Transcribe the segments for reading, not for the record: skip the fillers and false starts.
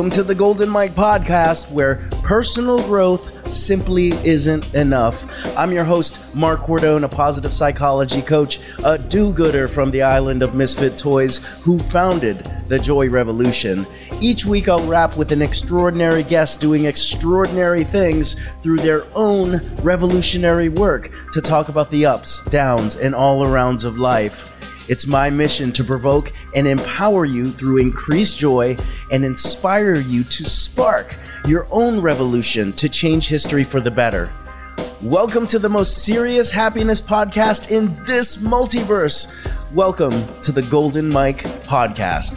Welcome to the Golden Mike Podcast, where personal growth simply isn't enough. I'm your host, Mark Cordone, a positive psychology coach, a do-gooder from the island of misfit toys who founded the Joy Revolution. Each week I'll wrap with an extraordinary guest doing extraordinary things through their own revolutionary work to talk about the ups, downs, and all-arounds of life. It's my mission to provoke and empower you through increased joy and inspire you to spark your own revolution to change history for the better. Welcome to the most serious happiness podcast in this multiverse. Welcome to the Golden Mike Podcast.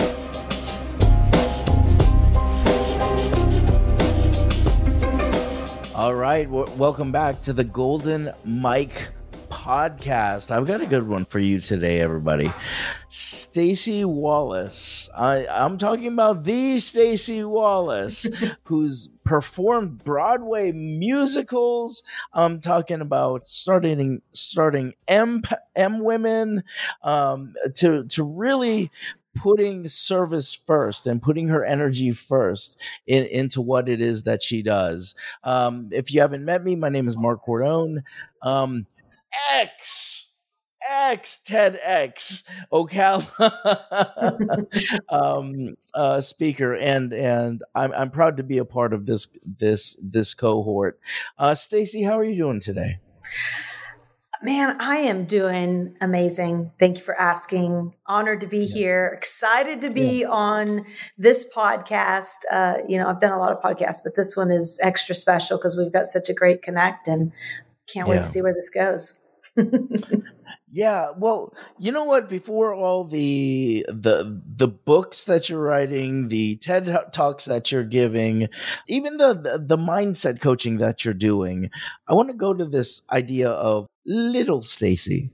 All right, welcome back to the Golden Mike Podcast. I've got a good one for you today, everybody. Stacey Wallace. I'm talking about the Stacey Wallace, who's performed Broadway musicals. I'm talking about starting M Women, to really putting service first and putting her energy first into what it is that she does. If you haven't met me, my name is Mark Cordone. TEDx Ocala speaker, and I'm proud to be a part of this cohort. Stacey, how are you doing today? Man, I am doing amazing. Thank you for asking. Honored to be here. Excited to be on this podcast. I've done a lot of podcasts, but this one is extra special because we've got such a great connect, and can't wait to see where this goes. Yeah, well, you know what? Before all the books that you're writing, the TED Talks that you're giving, even the mindset coaching that you're doing, I want to go to this idea of little Stacey,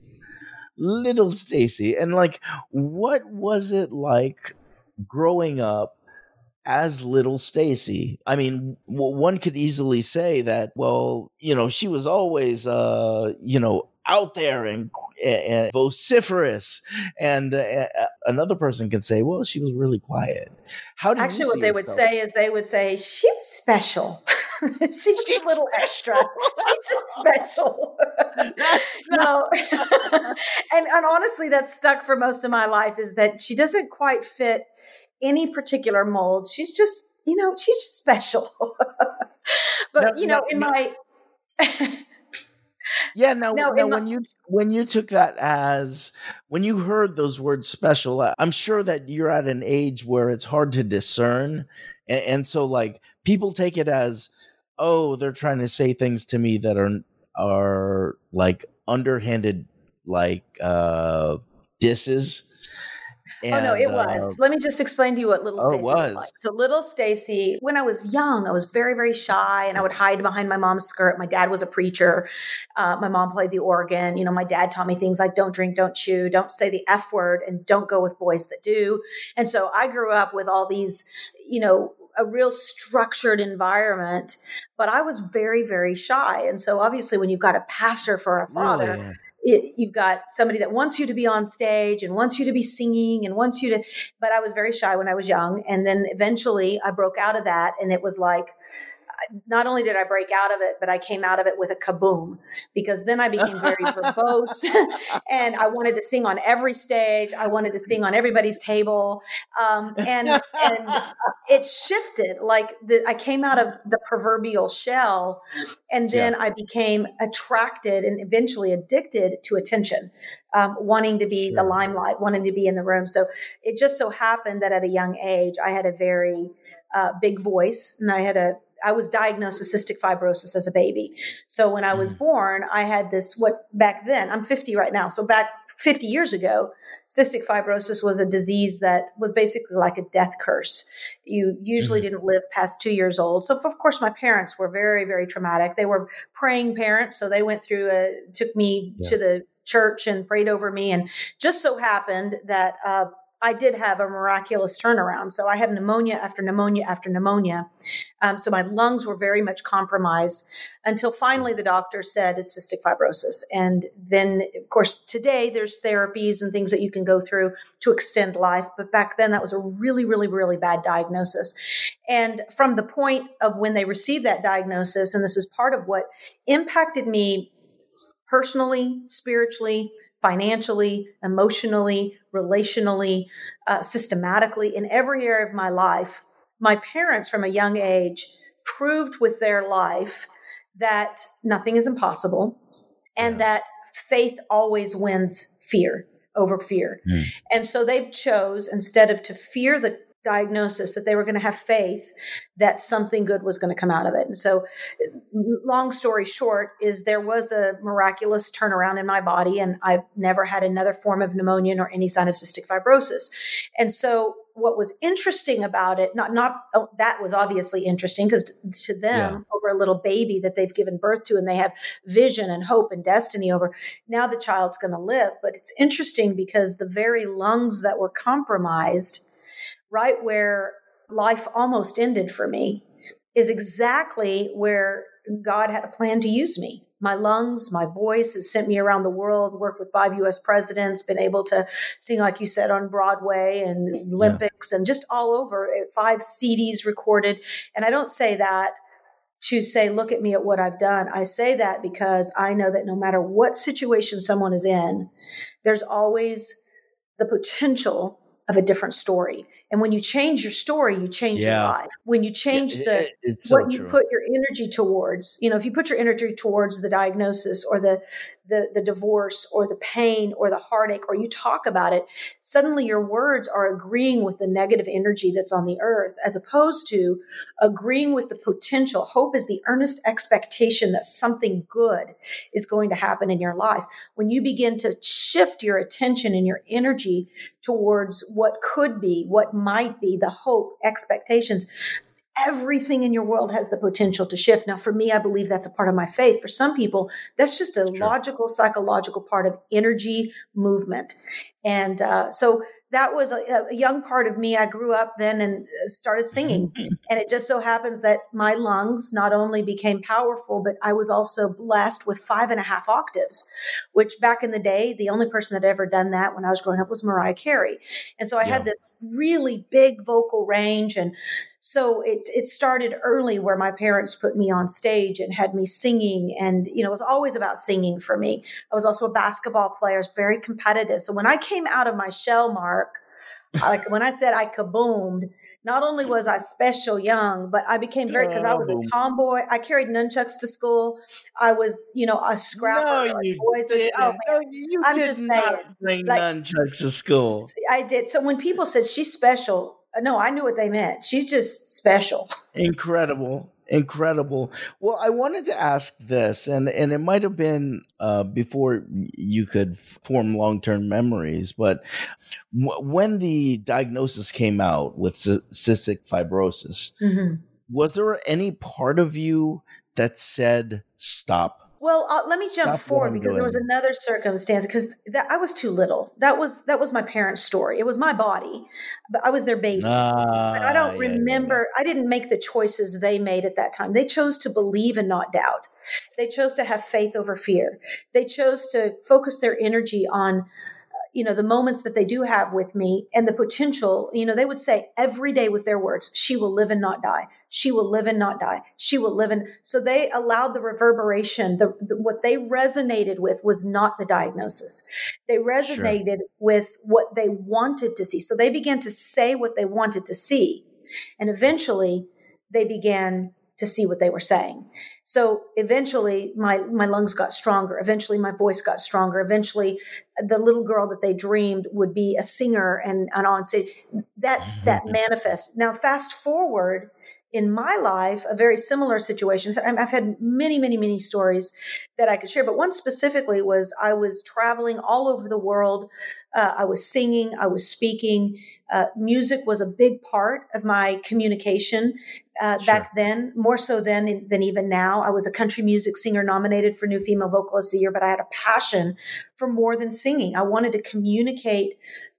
and like, what was it like growing up as little Stacey? I mean, one could easily say that, well, she was always, out there and vociferous, and another person can say, well, she was really quiet. How did actually what they would say is they would say she was special. she's a little extra. She's just special. No. and honestly, that's stuck for most of my life, is that she doesn't quite fit any particular mold. She's just special. But when you took that as, when you heard those words special, I'm sure that you're at an age where it's hard to discern. And so like people take it as, oh, they're trying to say things to me that are like underhanded, like disses. And, oh, no, it was. Let me just explain to you what little Stacey was like. So little Stacey, when I was young, I was very, very shy, and I would hide behind my mom's skirt. My dad was a preacher. My mom played the organ. My dad taught me things like don't drink, don't chew, don't say the F word, and don't go with boys that do. And so I grew up with all these, a real structured environment, but I was very, very shy. And so obviously when you've got a pastor for a father, really? You've got somebody that wants you to be on stage and wants you to be singing and wants you to, but I was very shy when I was young. And then eventually I broke out of that, and it was like, not only did I break out of it, but I came out of it with a kaboom, because then I became very verbose and I wanted to sing on every stage. I wanted to sing on everybody's table. And it shifted, like I came out of the proverbial shell, and then I became attracted and eventually addicted to attention, wanting to be the limelight, wanting to be in the room. So it just so happened that at a young age, I had a very big voice, and I was diagnosed with cystic fibrosis as a baby. So when I was born, I had this, what back then, I'm 50 right now. So back 50 years ago, cystic fibrosis was a disease that was basically like a death curse. You usually didn't live past 2 years old. So of course, my parents were very, very traumatic. They were praying parents. So they went through took me to the church and prayed over me. And just so happened that I did have a miraculous turnaround. So I had pneumonia after pneumonia after pneumonia. So my lungs were very much compromised until finally the doctor said it's cystic fibrosis. And then, of course, today there's therapies and things that you can go through to extend life. But back then that was a really, really, really bad diagnosis. And from the point of when they received that diagnosis, and this is part of what impacted me personally, spiritually, financially, emotionally, relationally, systematically, in every area of my life, my parents from a young age proved with their life that nothing is impossible and that faith always wins fear over fear. And so they chose, instead of to fear the diagnosis, that they were going to have faith that something good was going to come out of it. And so long story short is there was a miraculous turnaround in my body, and I've never had another form of pneumonia or any sign of cystic fibrosis. And so what was interesting about it, that was obviously interesting because to them, over a little baby that they've given birth to and they have vision and hope and destiny over, now the child's going to live. But it's interesting because the very lungs that were compromised, right where life almost ended for me, is exactly where God had a plan to use me. My lungs, my voice has sent me around the world, worked with 5 U.S. presidents, been able to sing, like you said, on Broadway and Olympics and just all over, 5 CDs recorded. And I don't say that to say, look at me at what I've done. I say that because I know that no matter what situation someone is in, there's always the potential of a different story. And when you change your story, you change your life. When you change what you put your energy towards, if you put your energy towards the diagnosis or the divorce or the pain or the heartache, or you talk about it, suddenly your words are agreeing with the negative energy that's on the earth, as opposed to agreeing with the potential. Hope is the earnest expectation that something good is going to happen in your life. When you begin to shift your attention and your energy towards what could be, what might be, the hope, expectations, everything in your world has the potential to shift. Now, for me, I believe that's a part of my faith. For some people, that's just a logical, psychological part of energy movement. And so that was a young part of me. I grew up then and started singing. And it just so happens that my lungs not only became powerful, but I was also blessed with 5.5 octaves, which back in the day, the only person that had ever done that when I was growing up was Mariah Carey. And so I had this really big vocal range. And so it started early, where my parents put me on stage and had me singing. And, it was always about singing for me. I was also a basketball player. I was very competitive. So when I came out of my shell, Mark, like when I said I kaboomed, not only was I special young, but I became because I was a tomboy. I carried nunchucks to school. I was, a scrapper. No, you didn't. I'm did just not saying, bring nunchucks to school. I did. So when people said she's special, no, I knew what they meant. She's just special. Incredible. Well, I wanted to ask this, and it might have been before you could form long-term memories, but when the diagnosis came out with cystic fibrosis, was there any part of you that said, stop? Well, let me jump forward because there was another circumstance, because I was too little. That was my parents' story. It was my body, but I was their baby. But I don't remember. I didn't make the choices they made at that time. They chose to believe and not doubt. They chose to have faith over fear. They chose to focus their energy on the moments that they do have with me and the potential. They would say every day with their words, she will live and not die. She will live and not die. She will live. And so they allowed the reverberation. What they resonated with was not the diagnosis. They resonated with what they wanted to see. So they began to say what they wanted to see. And eventually they began to see what they were saying. So eventually my lungs got stronger. Eventually my voice got stronger. Eventually the little girl that they dreamed would be a singer and on stage. That manifest. Now fast forward in my life, a very similar situation. I've had many, many, many stories that I could share, but one specifically was I was traveling all over the world. I was singing, I was speaking. Music was a big part of my communication back then, more so than even now. I was a country music singer nominated for New Female Vocalist of the Year, but I had a passion for more than singing. I wanted to communicate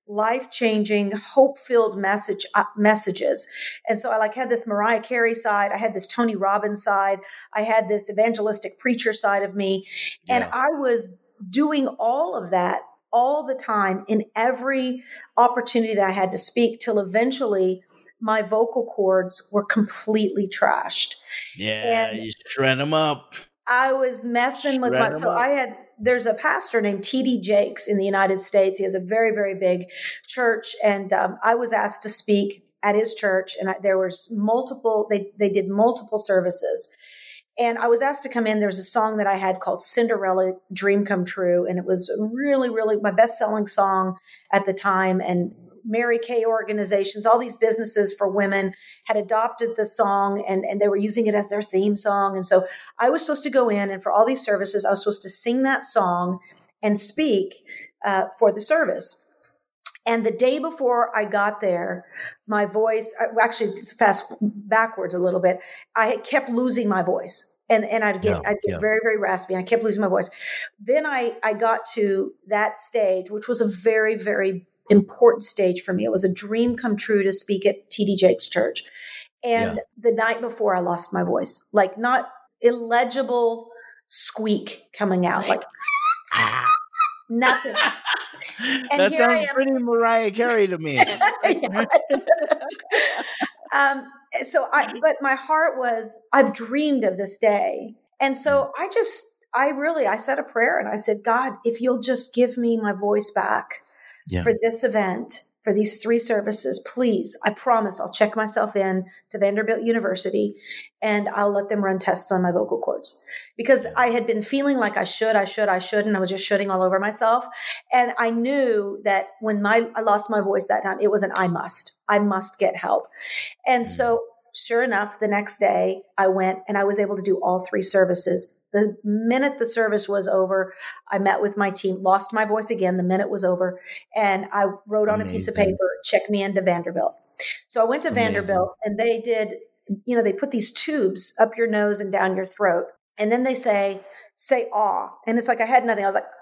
life-changing, hope-filled messages. And so I had this Mariah Carey side. I had this Tony Robbins side. I had this evangelistic preacher side of me. Yeah. And I was doing all of that all the time in every opportunity that I had to speak, till eventually my vocal cords were completely trashed. Yeah, and you shred them up. I was messing with there's a pastor named T.D. Jakes in the United States. He has a very, very big church. And I was asked to speak at his church, and there was they did multiple services. And I was asked to come in. There was a song that I had called Cinderella Dream Come True. And it was really, really my best-selling song at the time. And Mary Kay organizations, all these businesses for women had adopted the song, and they were using it as their theme song. And so I was supposed to go in, and for all these services, I was supposed to sing that song and speak for the service. And the day before I got there, my voice, actually fast backwards a little bit, I had kept losing my voice. And I'd get very, very raspy, and I kept losing my voice. Then I got to that stage, which was a very, very important stage for me. It was a dream come true to speak at T.D. Jakes' church. And the night before, I lost my voice, like not illegible squeak coming out, like nothing. And that sounds pretty Mariah Carey to me. But my heart was, I've dreamed of this day. And so I said a prayer, and I said, God, if you'll just give me my voice back for this event, for these 3 services, please, I promise I'll check myself in to Vanderbilt University, and I'll let them run tests on my vocal cords, because I had been feeling like I should, and I was just shooting all over myself. And I knew that when I lost my voice that time, it was I must get help. And so sure enough, the next day I went, and I was able to do all 3 services. The minute the service was over, I met with my team, lost my voice again the minute it was over, and I wrote on a piece of paper, check me into Vanderbilt. So I went to Vanderbilt, and they did, they put these tubes up your nose and down your throat. And then they say aw. And it's like I had nothing. I was like,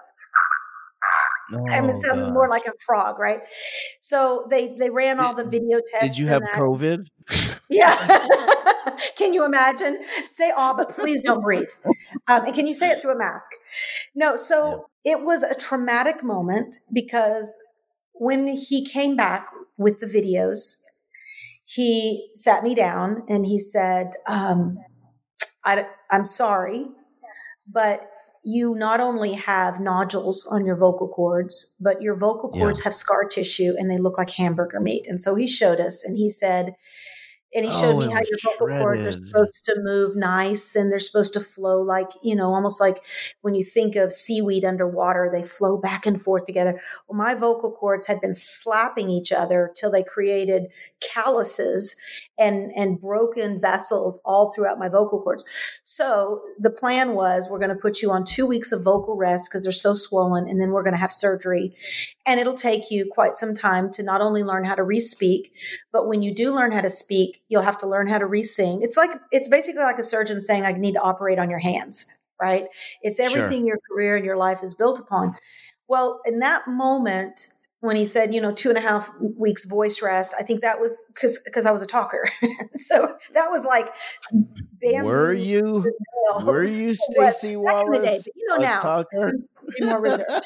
it sounded more like a frog, right? So they ran all the video tests. Did you have COVID? Yeah. Can you imagine? Say aw, but please don't breathe. And can you say it through a mask? No. So it was a traumatic moment, because when he came back with the videos, he sat me down and he said, I'm sorry, but you not only have nodules on your vocal cords, but your vocal cords have scar tissue, and they look like hamburger meat. And so he showed us, and he said, and he showed me how your vocal cords are supposed to move nice, and they're supposed to flow like, almost like when you think of seaweed underwater, they flow back and forth together. Well, my vocal cords had been slapping each other till they created calluses and broken vessels all throughout my vocal cords. So the plan was, we're going to put you on 2 weeks of vocal rest because they're so swollen, and then we're going to have surgery. And it'll take you quite some time to not only learn how to re-speak, but when you do learn how to speak, you'll have to learn how to re-sing. It's basically like a surgeon saying, I need to operate on your hands, right? It's everything your career and your life is built upon. Well, in that moment, when he said, 2.5 weeks voice rest, I think that was because I was a talker. So that was like, bam. Were you Stacey Wallace, a talker? More reserved.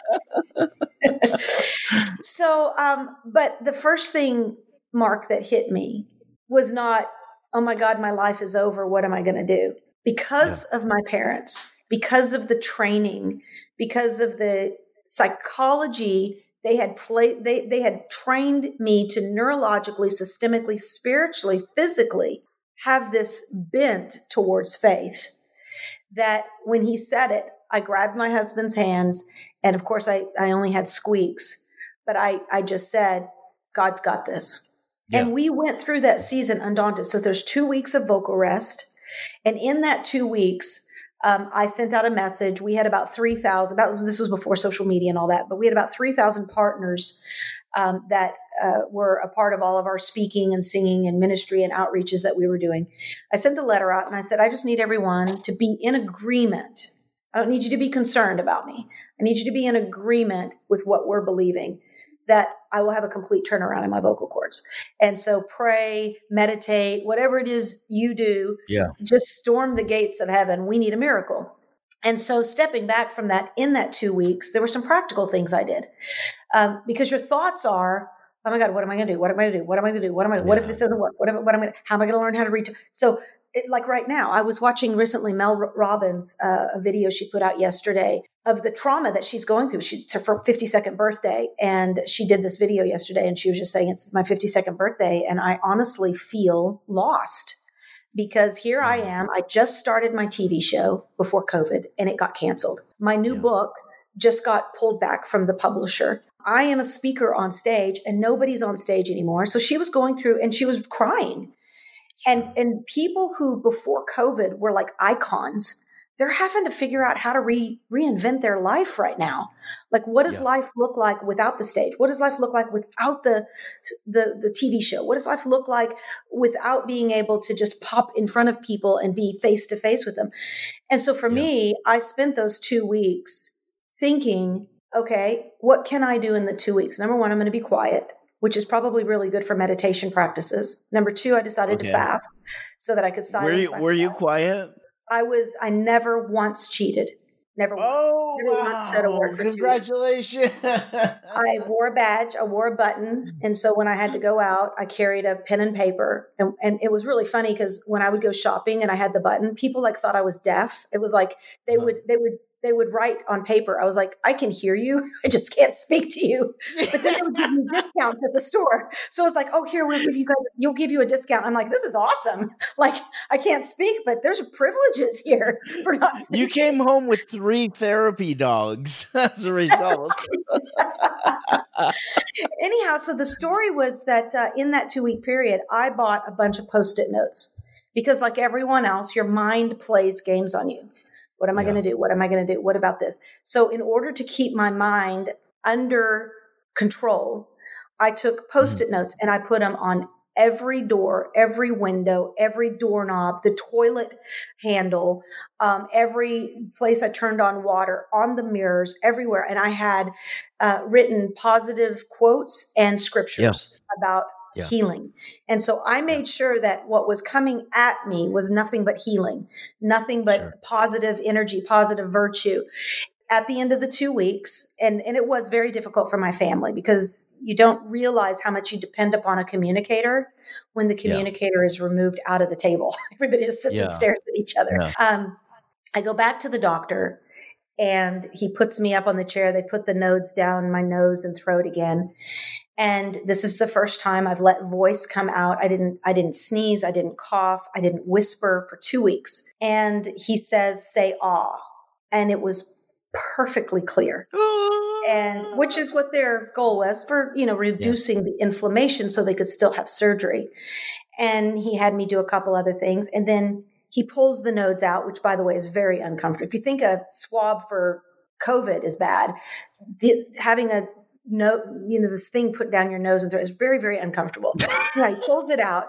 So, but the first thing, Mark, that hit me was not, oh my God, my life is over. What am I going to do? Because of my parents, because of the training, because of the psychology they had trained me to neurologically, systemically, spiritually, physically have this bent towards faith, that when he said it, I grabbed my husband's hands, and of course I only had squeaks, but I just said, God's got this. Yeah. And we went through that season undaunted. So there's 2 weeks of vocal rest. And in that 2 weeks, I sent out a message. We had about 3,000. This was before social media and all that, but we had about 3,000 partners that were a part of all of our speaking and singing and ministry and outreaches that we were doing. I sent a letter out, and I said, I just need everyone to be in agreement. I don't need you to be concerned about me. I need you to be in agreement with what we're believing, that I will have a complete turnaround in my vocal cords. And so pray, meditate, whatever it is you do, just storm the gates of heaven. We need a miracle. And so stepping back from that, in that 2 weeks, there were some practical things I did. Because your thoughts are, oh my God, what am I going to do? What am I going to do? What am I going to do? What if this doesn't work? How am I going to learn how to read? So like right now, I was watching recently Mel Robbins, a video she put out yesterday of the trauma that she's going through. It's her 52nd birthday. And she did this video yesterday and she was just saying, it's my 52nd birthday. And I honestly feel lost because here I am. I just started my TV show before COVID and it got canceled. My new book just got pulled back from the publisher. I am a speaker on stage and nobody's on stage anymore. So she was going through and she was crying. And people who before COVID were like icons, they're having to figure out how to reinvent their life right now. Like, what does life look like without the stage? What does life look like without the TV show? What does life look like without being able to just pop in front of people and be face to face with them? And so for me, I spent those 2 weeks thinking, okay, what can I do in the 2 weeks? Number one, I'm going to be quiet, which is probably really good for meditation practices. Number two, I decided to fast so that I could silence myself. Were you quiet? I never once cheated. Never once. Never once said a word for 2 weeks. Congratulations. I wore a badge. I wore a button. And so when I had to go out, I carried a pen and paper. And it was really funny because when I would go shopping and I had the button, people like thought I was deaf. It was like they would write on paper. I was like, I can hear you. I just can't speak to you. But then they would give me discounts at the store. So I was like, oh, here, you'll give you a discount. I'm like, this is awesome. Like, I can't speak, but there's privileges here for not speaking. You came home with 3 therapy dogs as a result. Anyhow, so the story was that in that 2-week period, I bought a bunch of Post-it notes because like everyone else, your mind plays games on you. What am I going to do? What am I going to do? What about this? So in order to keep my mind under control, I took Post-it notes and I put them on every door, every window, every doorknob, the toilet handle, every place I turned on water, on the mirrors, everywhere. And I had written positive quotes and scriptures about healing. And so I made sure that what was coming at me was nothing but healing, nothing but positive energy, positive virtue. At the end of the 2 weeks, and it was very difficult for my family because you don't realize how much you depend upon a communicator when the communicator is removed out of the table. Everybody just sits and stares at each other. I go back to the doctor and he puts me up on the chair. They put the nodes down my nose and throat again. And this is the first time I've let voice come out. I didn't sneeze. I didn't cough. I didn't whisper for 2 weeks. And he says, say, ah. And it was perfectly clear. And which is what their goal was for, reducing the inflammation so they could still have surgery. And he had me do a couple other things. And then he pulls the nodes out, which by the way is very uncomfortable. If you think a swab for COVID is bad, having a this thing put down your nose and throat is very, very uncomfortable. He pulls it out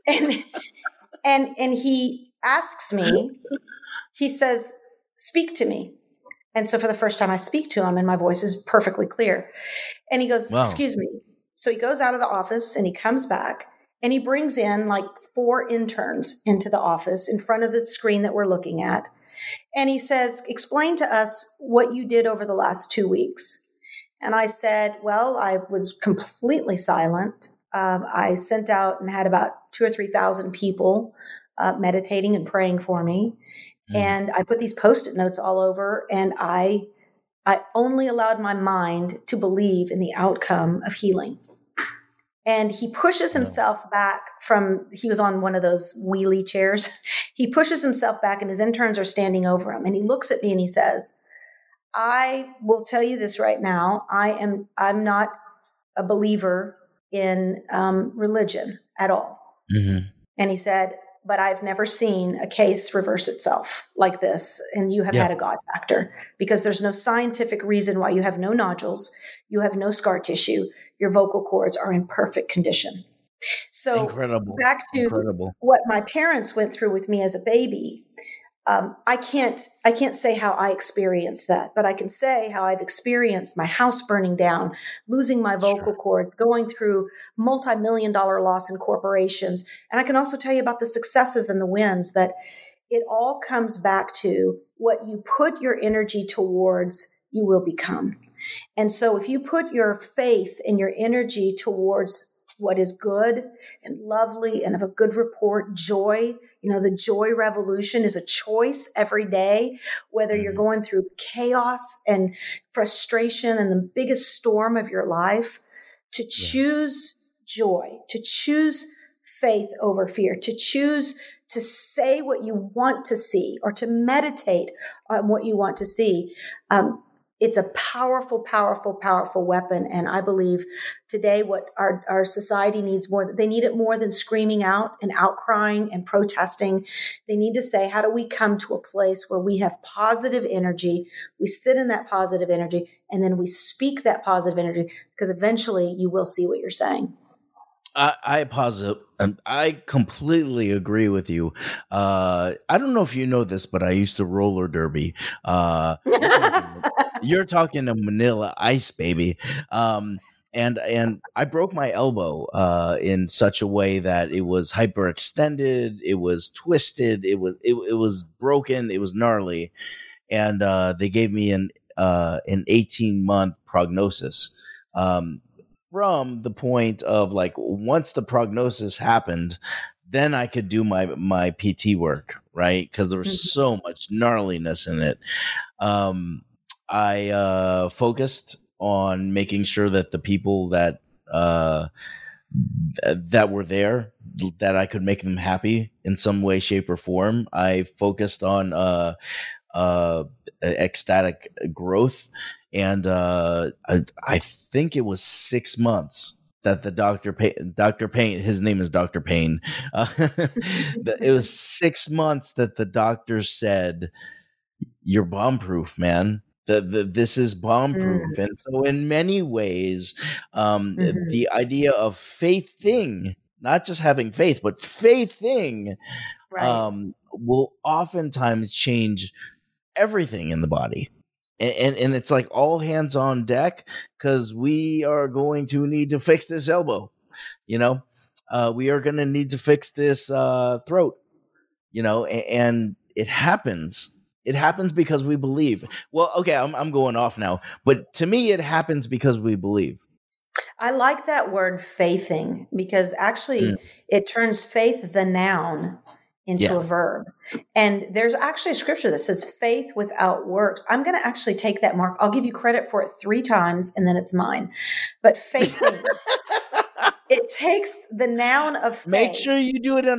and he asks me, he says, speak to me. And so for the first time I speak to him and my voice is perfectly clear. And he goes, excuse me. So he goes out of the office and he comes back and he brings in like 4 interns into the office in front of the screen that we're looking at. And he says, explain to us what you did over the last 2 weeks. And I said, well, I was completely silent. I sent out and had about 2,000 or 3,000 people meditating and praying for me. And I put these Post-it notes all over and I only allowed my mind to believe in the outcome of healing. And he pushes himself back he was on one of those wheelie chairs. He pushes himself back and his interns are standing over him. And he looks at me and he says, I will tell you this right now. I'm not a believer in religion at all. And he said, but I've never seen a case reverse itself like this. And you have had a God factor because there's no scientific reason why you have no nodules. You have no scar tissue. Your vocal cords are in perfect condition. So back to what my parents went through with me as a baby. I can't say how I experienced that, but I can say how I've experienced my house burning down, losing my vocal cords, going through multi-million-dollar loss in corporations. And I can also tell you about the successes and the wins, that it all comes back to what you put your energy towards, you will become. And so if you put your faith and your energy towards what is good and lovely and of a good report, joy, the joy revolution is a choice every day, whether you're going through chaos and frustration and the biggest storm of your life, to choose joy, to choose faith over fear, to choose to say what you want to see or to meditate on what you want to see. It's a powerful, powerful, powerful weapon. And I believe today what our society needs more, they need it more than screaming out and outcrying and protesting. They need to say, how do we come to a place where we have positive energy? We sit in that positive energy and then we speak that positive energy, because eventually you will see what you're saying. I completely agree with you. I don't know if you know this, but I used to roller derby. You're talking to Manila Ice, baby. And I broke my elbow in such a way that it was hyperextended, it was twisted, it was broken, it was gnarly, and they gave me an 18-month prognosis. From the point of, like, once the prognosis happened, then I could do my PT work, right? Because there was so much gnarliness in it. I focused on making sure that the people that were there, that I could make them happy in some way, shape, or form. I focused on ecstatic growth. And I think it was 6 months that the Dr. Payne, his name is Dr. Payne. It was 6 months that the doctor said, "You're bomb-proof, man. This is bomb-proof." And so in many ways, the idea of faithing, not just having faith, but faithing, will oftentimes change everything in the body. And it's like all hands on deck, because we are going to need to fix this elbow. We are going to need to fix this throat. And it happens. It happens because we believe. Well, okay, I'm going off now, but to me, it happens because we believe. I like that word, faithing, because actually it turns faith, the noun, into a verb. And there's actually a scripture that says faith without works. I'm going to actually take that, Mark. I'll give you credit for it 3 times and then it's mine. But faith, it takes the noun of faith. Make sure you do it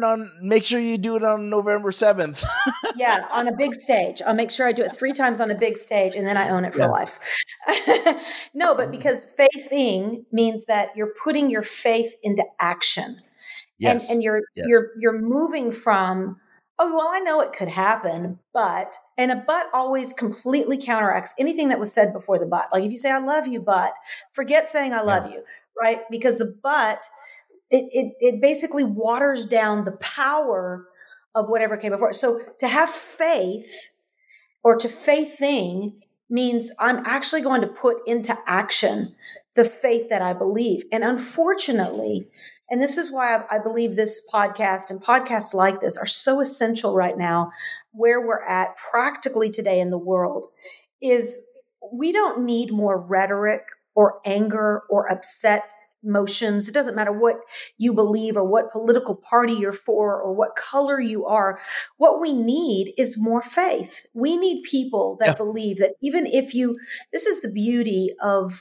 on November 7th. Yeah, on a big stage. I'll make sure I do it 3 times on a big stage, and then I own it for life. No, but because faithing means that you're putting your faith into action. Yes. And you're moving from, oh, well, I know it could happen, but a but always completely counteracts anything that was said before the but. Like if you say, I love you, but forget saying I love you, right? Because the but, it basically waters down the power of whatever came before. So to have faith or to faithing means I'm actually going to put into action the faith that I believe. And unfortunately, and this is why I believe this podcast and podcasts like this are so essential right now, where we're at practically today in the world, is we don't need more rhetoric or anger or upset emotions. It doesn't matter what you believe or what political party you're for or what color you are. What we need is more faith. We need people that believe that even if this is the beauty of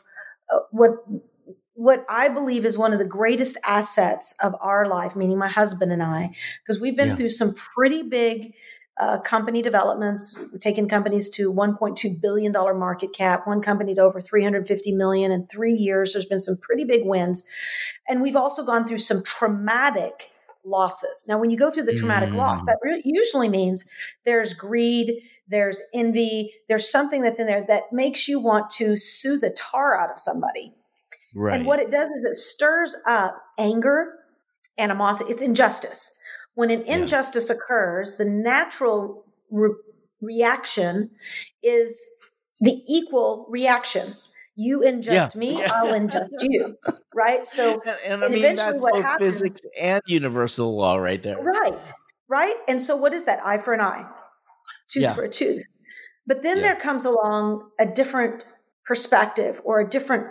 what I believe is one of the greatest assets of our life, meaning my husband and I, because we've been through some pretty big company developments. We've taken companies to $1.2 billion market cap, one company to over $350 million in 3 years. There's been some pretty big wins. And we've also gone through some traumatic losses. Now, when you go through the traumatic loss, that usually means there's greed, there's envy, there's something that's in there that makes you want to sue the tar out of somebody. Right. And what it does is it stirs up anger, animosity. It's injustice. When an injustice occurs, the natural reaction is the equal reaction. You ingest me, I'll ingest you, right? So, and I mean, eventually that's what both happens, physics and universal law right there. Right. And so what is that? Eye for an eye, tooth for a tooth. But then there comes along a different perspective or a different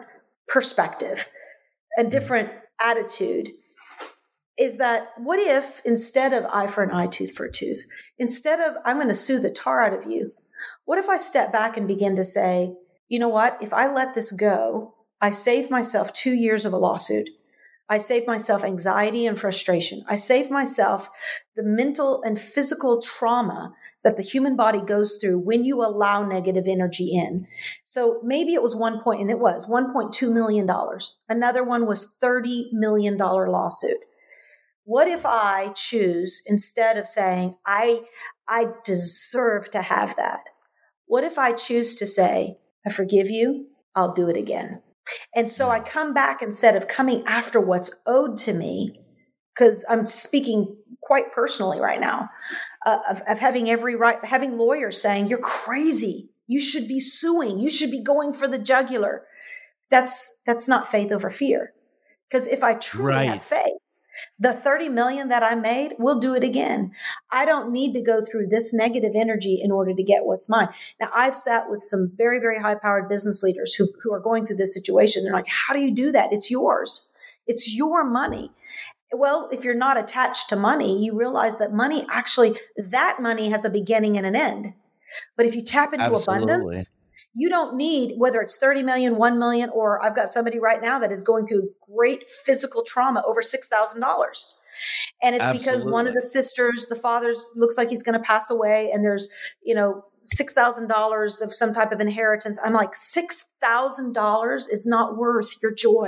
attitude, is that what if instead of eye for an eye, tooth for a tooth, instead of I'm going to sue the tar out of you, what if I step back and begin to say, you know what, if I let this go, I save myself 2 years of a lawsuit. I save myself anxiety and frustration. I save myself the mental and physical trauma that the human body goes through when you allow negative energy in. So maybe it was $1.2 million. Another one was $30 million lawsuit. What if I choose, instead of saying, I deserve to have that, what if I choose to say, I forgive you, I'll do it again. And so I come back, instead of coming after what's owed to me, because I'm speaking quite personally right now, of having every right, having lawyers saying, you're crazy, you should be suing, you should be going for the jugular. That's not faith over fear. Because if I truly have faith, the 30 million that I made, we'll do it again. I don't need to go through this negative energy in order to get what's mine. Now, I've sat with some very, very high-powered business leaders who are going through this situation. They're like, how do you do that? It's yours. It's your money. Well, if you're not attached to money, you realize that money has a beginning and an end. But if you tap into abundance, you don't need, whether it's 30 million, 1 million, or I've got somebody right now that is going through great physical trauma, over $6,000. And it's because one of the sisters, the father's looks like he's going to pass away, and there's, $6,000 of some type of inheritance. I'm like, $6,000 is not worth your joy.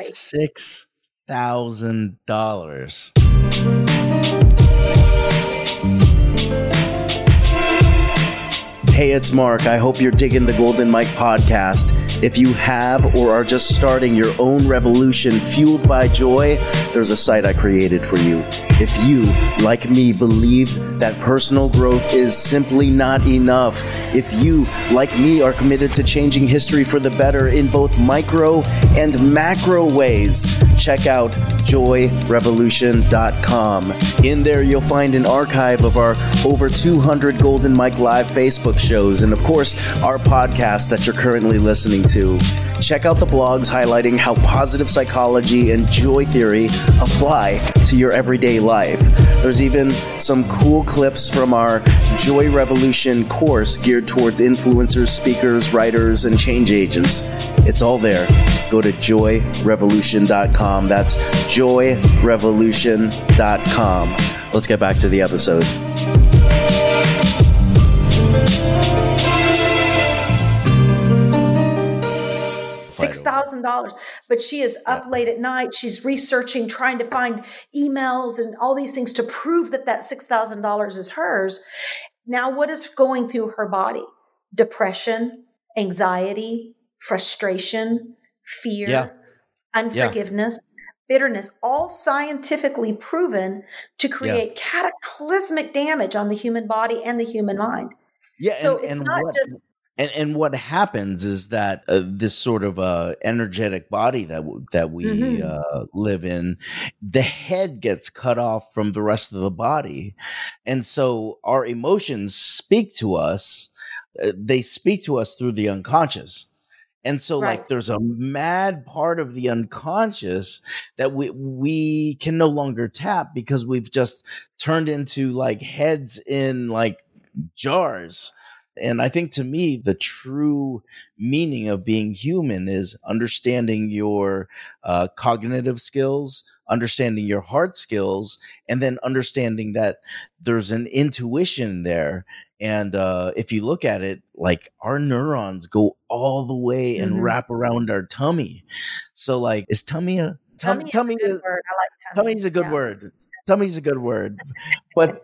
$6,000. Hey, it's Mark. I hope you're digging the Golden Mike podcast. If you have or are just starting your own revolution fueled by joy, there's a site I created for you. If you, like me, believe that personal growth is simply not enough, if you, like me, are committed to changing history for the better in both micro and macro ways, check out joyrevolution.com. In there, you'll find an archive of our over 200 Golden Mike Live Facebook shows, and of course, our podcast that you're currently listening to. Check out the blogs highlighting how positive psychology and joy theory apply to your everyday life. There's even some cool clips from our Joy Revolution course geared towards influencers, speakers, writers, and change agents. It's all there. Go to joyrevolution.com. That's joyrevolution.com. Let's get back to the episode. $6,000, but she is up late at night. She's researching, trying to find emails and all these things to prove that $6,000 is hers. Now, what is going through her body? Depression, anxiety, frustration, fear, unforgiveness, bitterness, all scientifically proven to create cataclysmic damage on the human body and the human mind. So it's not just... And what happens is that this sort of energetic body that we live in, the head gets cut off from the rest of the body. And so our emotions speak to us. They speak to us through the unconscious. And so like there's a mad part of the unconscious that we can no longer tap because we've just turned into like heads in like jars. And I think to me, the true meaning of being human is understanding your cognitive skills, understanding your heart skills, and then understanding that there's an intuition there. And if you look at it, like our neurons go all the way and wrap around our tummy. So like, is tummy a tummy? Tummy is a good word. I like tummy. Tummy's a good word. Tummy's a good word. But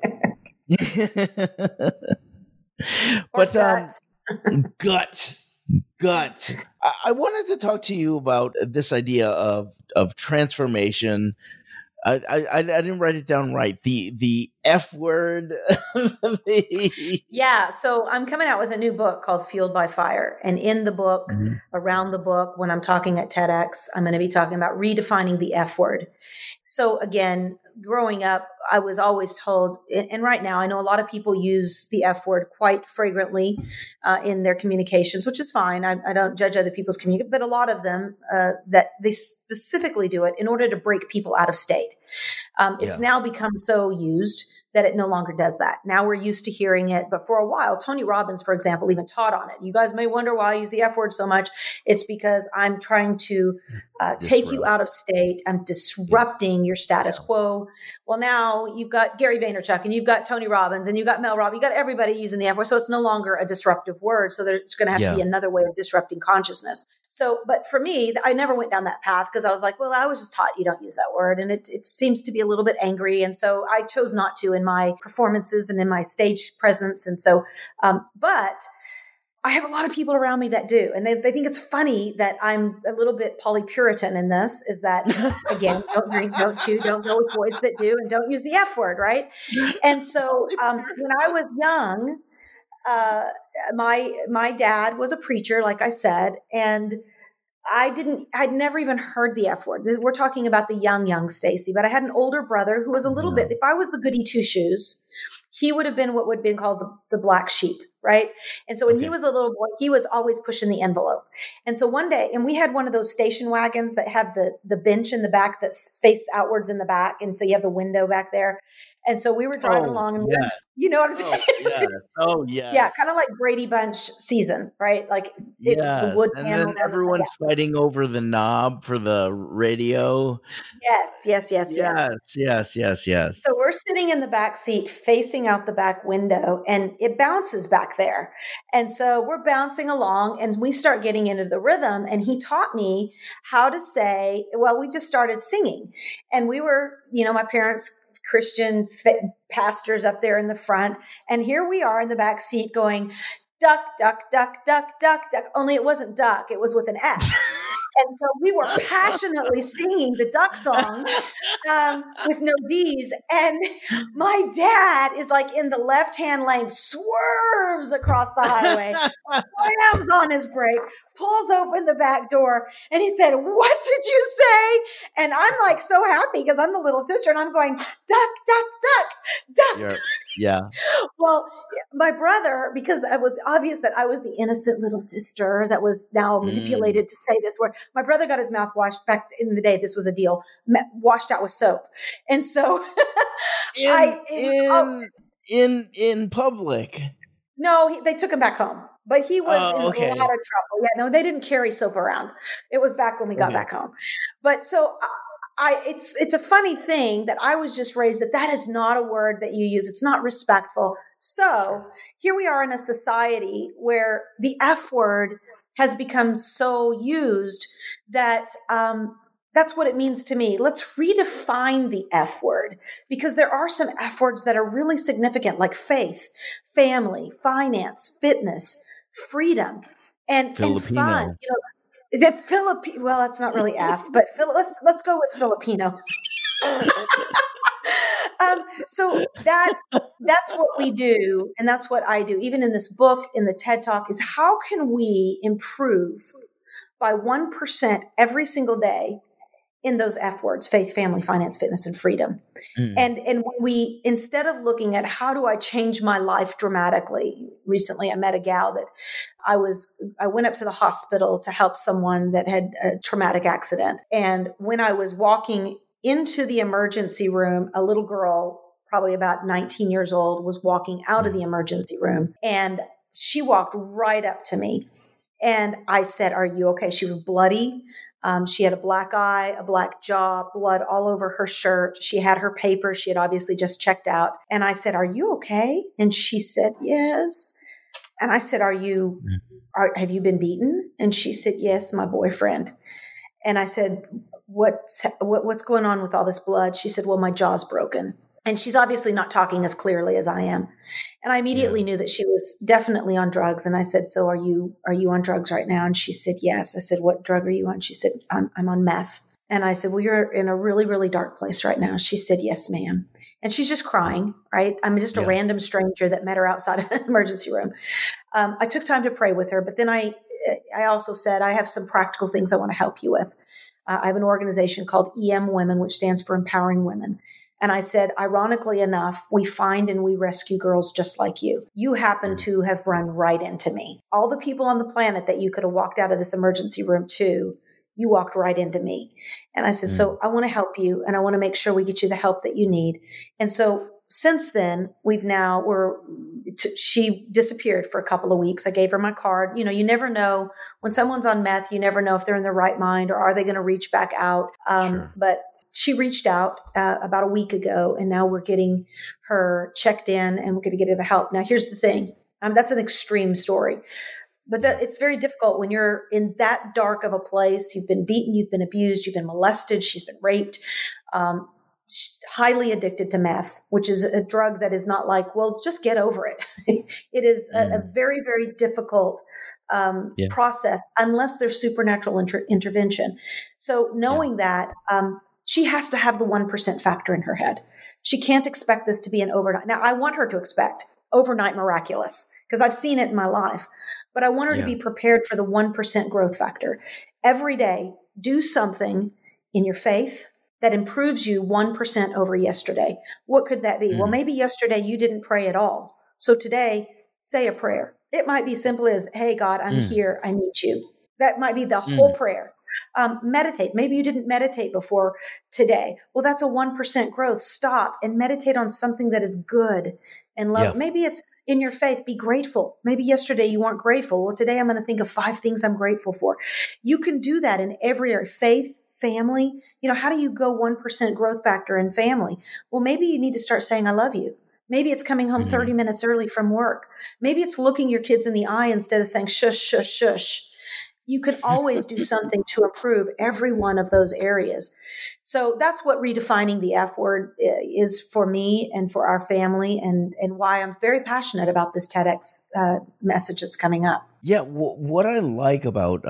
but gut. I wanted to talk to you about this idea of transformation, I didn't write it down right. The F word. Yeah. So I'm coming out with a new book called Fueled by Fire. And in the book, around the book, when I'm talking at TEDx, I'm going to be talking about redefining the F word. So again, growing up, I was always told, and right now I know a lot of people use the F word quite fragrantly in their communications, which is fine. I don't judge other people's communication, but a lot of them that they specifically do it in order to break people out of state. It's now become so used that it no longer does that. Now we're used to hearing it, but for a while, Tony Robbins, for example, even taught on it. You guys may wonder why I use the F word so much. It's because I'm trying to take you out of state. I'm disrupting your status quo. Well, now you've got Gary Vaynerchuk and you've got Tony Robbins and you've got Mel Robbins. You've got everybody using the F word. So it's no longer a disruptive word. So there's going to have to be another way of disrupting consciousness. So, but for me, I never went down that path because I was like, well, I was just taught you don't use that word. And it seems to be a little bit angry. And so I chose not to in my performances and in my stage presence. And so, but I have a lot of people around me that do. And they think it's funny that I'm a little bit polypuritan in this, is that, again, don't drink, don't chew, don't go with boys that do, and don't use the F word, right? And so when I was young, my dad was a preacher, like I said, and I'd never even heard the F word. We're talking about the young Stacy, but I had an older brother who was a little bit, if I was the goody two shoes, he would have been what would have been called the black sheep, right? And so when he was a little boy, he was always pushing the envelope. And so one day, and we had one of those station wagons that have the bench in the back that's faced outwards in the back. And so you have the window back there. And so we were driving along and you know what I'm saying? Oh, yes. Yeah, kind of like Brady Bunch season, right? Like the wood and panel. then everyone's fighting over the knob for the radio. Yes. So we're sitting in the back seat facing out the back window and it bounces back there. And so we're bouncing along and we start getting into the rhythm. And he taught me how to say, well, we just started singing. And we were, my parents, Christian pastors up there in the front. And here we are in the back seat going, duck, duck, duck, duck, duck, duck. Only it wasn't duck. It was with an F. And so we were passionately singing the duck song with no D's. And my dad is like in the left-hand lane, swerves across the highway, slams on his brake, pulls open the back door. And he said, "What did you say?" And I'm like so happy because I'm the little sister and I'm going, duck, duck, duck, duck. Yeah. Well, my brother, because it was obvious that I was the innocent little sister that was now manipulated to say this word, my brother got his mouth washed back in the day. This was a deal, washed out with soap. And so in public. No, they took him back home. But he was in a lot of trouble. Yeah, no, they didn't carry soap around. It was back when we got back home. But so it's a funny thing that I was just raised that is not a word that you use. It's not respectful. So here we are in a society where the F word has become so used that that's what it means to me. Let's redefine the F word because there are some F words that are really significant, like faith, family, finance, fitness, freedom, and fun. Well, that's not really F, but let's go with Filipino. So that's what we do, and that's what I do. Even in this book, in the TED Talk, is how can we improve by 1% every single day in those F words: faith, family, finance, fitness, and freedom. And when we, instead of looking at how do I change my life dramatically, recently I met a gal that I went up to the hospital to help someone that had a traumatic accident. And when I was walking into the emergency room, a little girl, probably about 19 years old, was walking out of the emergency room. And she walked right up to me. And I said, "Are you okay?" She was bloody. She had a black eye, a black jaw, blood all over her shirt. She had her papers. She had obviously just checked out. And I said, "Are you okay?" And she said, "Yes." And I said, have you been beaten? And she said, "Yes, my boyfriend." And I said, what's going on with all this blood? She said, "Well, my jaw's broken." And she's obviously not talking as clearly as I am. And I immediately knew that she was definitely on drugs. And I said, "So are you on drugs right now?" And she said, "Yes." I said, "What drug are you on?" She said, I'm on meth." And I said, well, you're in a really, really dark place right now. She said, yes, ma'am. And she's just crying, right? I'm just a random stranger that met her outside of an emergency room. I took time to pray with her, but then I also said, I have some practical things I want to help you with. I have an organization called EM Women, which stands for Empowering Women. And I said, ironically enough, we find and we rescue girls just like you. You happen to have run right into me. All the people on the planet that you could have walked out of this emergency room to, you walked right into me. And I said, so I want to help you and I want to make sure we get you the help that you need. And so since then, she disappeared for a couple of weeks. I gave her my card. You know, you never know when someone's on meth, you never know if they're in their right mind or are they going to reach back out. But she reached out about a week ago, and now we're getting her checked in and we're going to get her the help. Now, here's the thing. That's an extreme story, but it's very difficult when you're in that dark of a place. You've been beaten, you've been abused, you've been molested, she's been raped, highly addicted to meth, which is a drug that is not like, well, just get over it. It is a very, very difficult process unless there's supernatural intervention. So knowing that, she has to have the 1% factor in her head. She can't expect this to be an overnight. Now, I want her to expect overnight miraculous because I've seen it in my life, but I want her to be prepared for the 1% growth factor. Every day, do something in your faith that improves you 1% over yesterday. What could that be? Well, maybe yesterday you didn't pray at all. So today, say a prayer. It might be simple as, hey, God, I'm here. I need you. That might be the whole prayer. Meditate. Maybe you didn't meditate before today. Well, that's a 1% growth. Stop and meditate on something that is good and love. Maybe it's in your faith. Be grateful. Maybe yesterday you weren't grateful. Well, today I'm going to think of 5 things I'm grateful for. You can do that in every area. Faith, family. You know, how do you go 1% growth factor in family? Well, maybe you need to start saying, I love you. Maybe it's coming home 30 minutes early from work. Maybe it's looking your kids in the eye instead of saying, shush, shush, shush. You can always do something to improve every one of those areas. So that's what redefining the F word is for me and for our family, and why I'm very passionate about this TEDx message that's coming up. Yeah, what I like about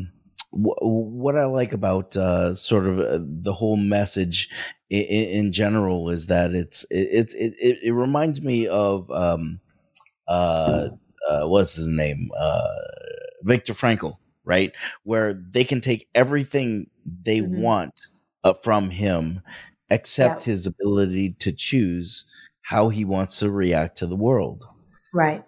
sort of the whole message in general is that it reminds me of what's his name, Viktor Frankl. Right? Where they can take everything they want from him, except his ability to choose how he wants to react to the world. Right.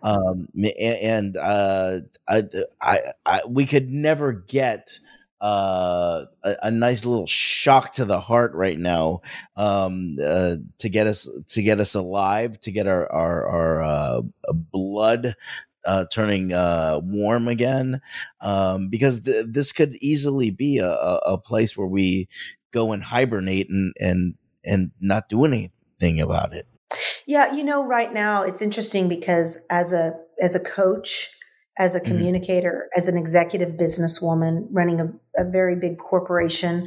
We could never get a nice little shock to the heart right now to get us alive, to get our blood turning warm again, because this could easily be a place where we go and hibernate and not do anything about it. Yeah, you know, right now it's interesting because as a coach, as a communicator, as an executive businesswoman running a very big corporation,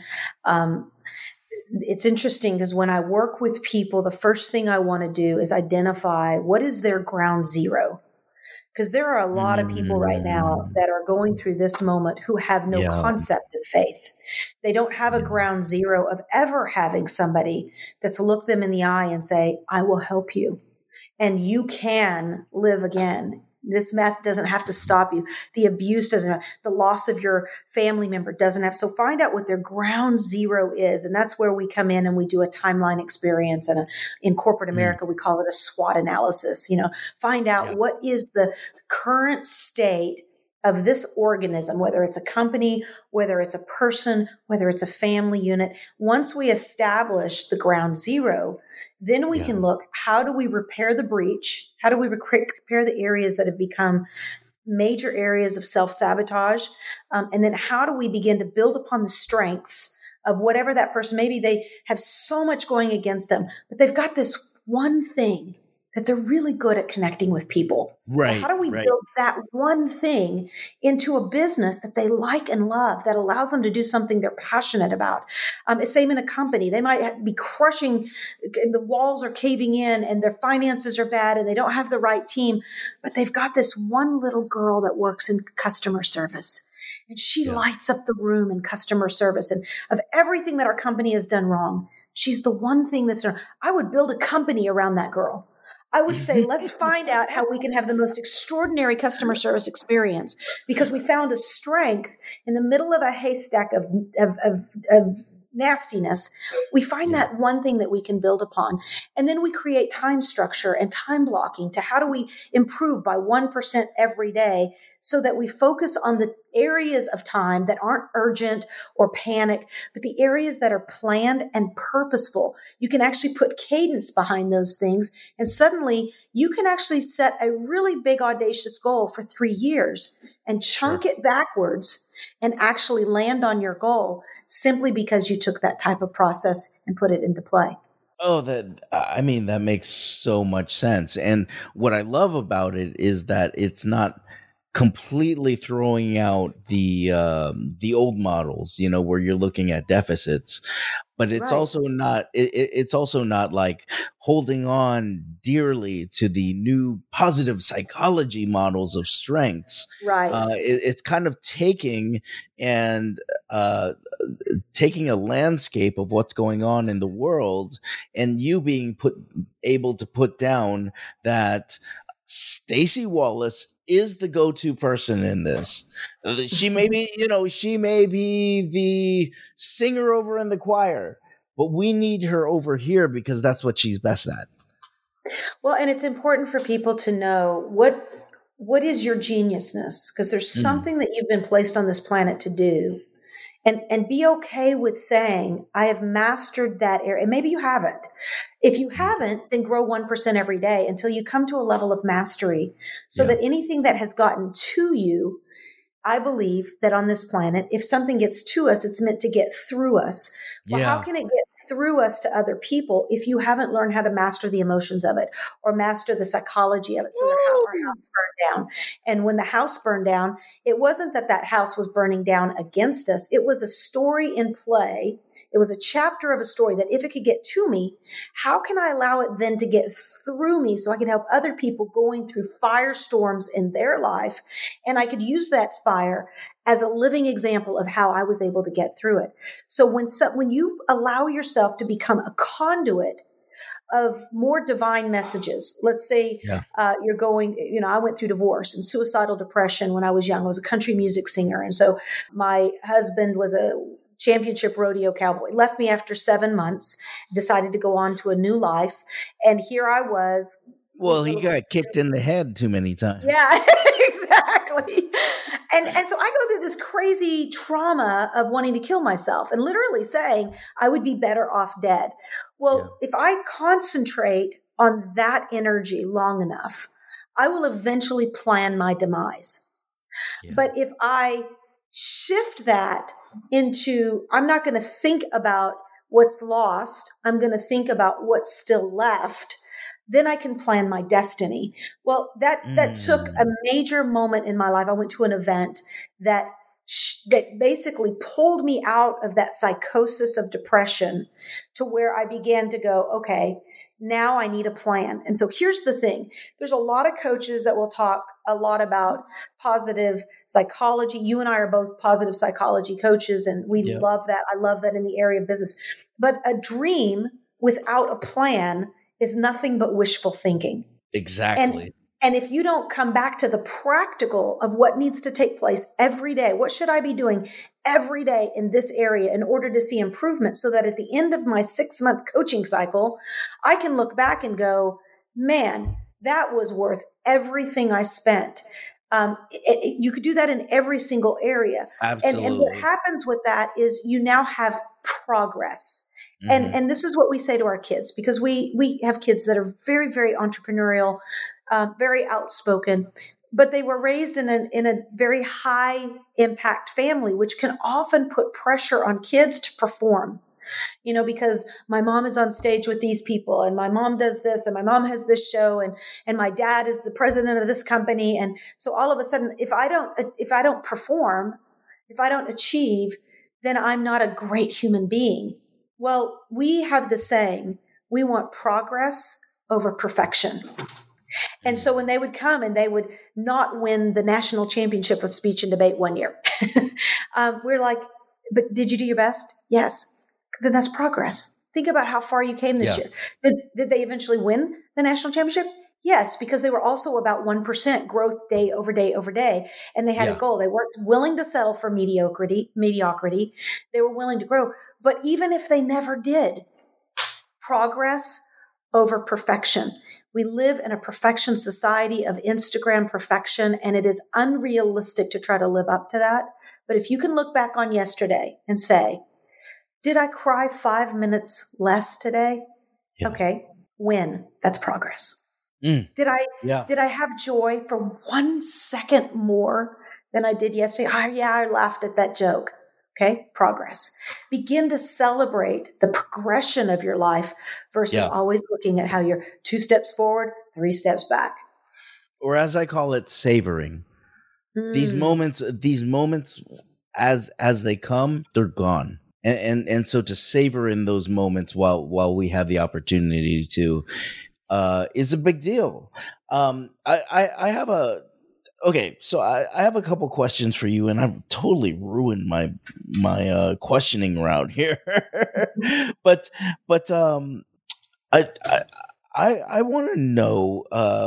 it's interesting because when I work with people, the first thing I want to do is identify what is their ground zero. Because there are a lot of people right now that are going through this moment who have no concept of faith. They don't have a ground zero of ever having somebody that's looked them in the eye and say, I will help you. And you can live again. This meth doesn't have to stop you. The abuse doesn't have, the loss of your family member doesn't have. So find out what their ground zero is. And that's where we come in and we do a timeline experience. And in corporate America, we call it a SWOT analysis. You know, find out what is the current state of this organism, whether it's a company, whether it's a person, whether it's a family unit. Once we establish the ground zero, then we can look, how do we repair the breach? How do we repair the areas that have become major areas of self-sabotage? And then how do we begin to build upon the strengths of whatever that person, maybe they have so much going against them, but they've got this one thing that they're really good at connecting with people. Right. How do we build that one thing into a business that they like and love, that allows them to do something they're passionate about? Same in a company. They might be crushing, the walls are caving in and their finances are bad and they don't have the right team, but they've got this one little girl that works in customer service. And she lights up the room in customer service. And of everything that our company has done wrong, she's the one thing that's wrong. I would build a company around that girl. I would say, let's find out how we can have the most extraordinary customer service experience, because we found a strength in the middle of a haystack of nastiness. We find that one thing that we can build upon. And then we create time structure and time blocking to how do we improve by 1% every day, so that we focus on the areas of time that aren't urgent or panic, but the areas that are planned and purposeful. You can actually put cadence behind those things. And suddenly you can actually set a really big, audacious goal for 3 years and chunk it backwards and actually land on your goal, simply because you took that type of process and put it into play. Oh, that makes so much sense. And what I love about it is that it's not completely throwing out the old models, where you're looking at deficits, but it's also not. It's also not like holding on dearly to the new positive psychology models of strengths. Right. It's kind of taking a landscape of what's going on in the world, and you being able to put down that Stacey Wallace is the go-to person in this. She may be, she may be the singer over in the choir, but we need her over here because that's what she's best at. Well, and it's important for people to know what is your geniusness, because there's something that you've been placed on this planet to do. And be okay with saying, I have mastered that area. And maybe you haven't. If you haven't, then grow 1% every day until you come to a level of mastery, so that anything that has gotten to you, I believe that on this planet, if something gets to us, it's meant to get through us. Well, how can it get through us to other people if you haven't learned how to master the emotions of it or master the psychology of it? So our house burned down. And when the house burned down, it wasn't that house was burning down against us. It was a story in play. It was a chapter of a story that if it could get to me, how can I allow it then to get through me so I can help other people going through firestorms in their life? And I could use that fire as a living example of how I was able to get through it. So when you allow yourself to become a conduit of more divine messages, let's say you're going, I went through divorce and suicidal depression when I was young. I was a country music singer. And so my husband was a championship rodeo cowboy, left me after 7 months, decided to go on to a new life. And here I was. Well, he got kicked in the head too many times. Yeah, exactly. And so I go through this crazy trauma of wanting to kill myself and literally saying I would be better off dead. Well, if I concentrate on that energy long enough, I will eventually plan my demise. Yeah. But if I shift that into, I'm not going to think about what's lost, I'm going to think about what's still left, then I can plan my destiny. Well, that took a major moment in my life. I went to an event that basically pulled me out of that psychosis of depression to where I began to go, okay, now I need a plan. And so here's the thing. There's a lot of coaches that will talk a lot about positive psychology. You and I are both positive psychology coaches, and we love that. I love that in the area of business. But a dream without a plan is nothing but wishful thinking. Exactly. And if you don't come back to the practical of what needs to take place every day, what should I be doing every day in this area in order to see improvement, so that at the end of my 6-month coaching cycle, I can look back and go, man, that was worth everything I spent. You could do that in every single area. Absolutely. And what happens with that is you now have progress. And this is what we say to our kids, because we have kids that are very, very entrepreneurial, very outspoken, but they were raised in a very high impact family, which can often put pressure on kids to perform, because my mom is on stage with these people and my mom does this and my mom has this show and my dad is the president of this company. And so all of a sudden, if I don't perform, if I don't achieve, then I'm not a great human being. Well, we have the saying, we want progress over perfection. And so when they would come and they would not win the national championship of speech and debate one year, we're like, but did you do your best? Yes. Then that's progress. Think about how far you came this year. Did they eventually win the national championship? Yes, because they were also about 1% growth day over day over day. And they had a goal. They weren't willing to settle for mediocrity. They were willing to grow. But even if they never did, progress over perfection. We live in a perfection society of Instagram perfection, and it is unrealistic to try to live up to that. But if you can look back on yesterday and say, did I cry 5 minutes less today? Yeah. Okay. Win. That's progress. Did I have joy for 1 second more than I did yesterday? I laughed at that joke. Okay. Progress. Begin to celebrate the progression of your life versus always looking at how you're 2 steps forward, 3 steps back. Or as I call it, savoring. These moments as they come, they're gone. And so to savor in those moments while we have the opportunity to is a big deal. I have a couple questions for you, and I've totally ruined my questioning route here. but I want to know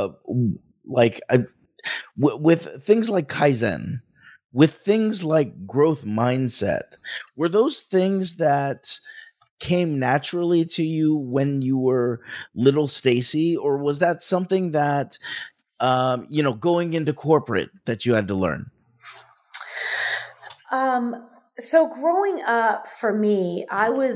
with things like Kaizen, with things like growth mindset, were those things that came naturally to you when you were little Stacy, or was that something that, going into corporate that you had to learn? So growing up for me,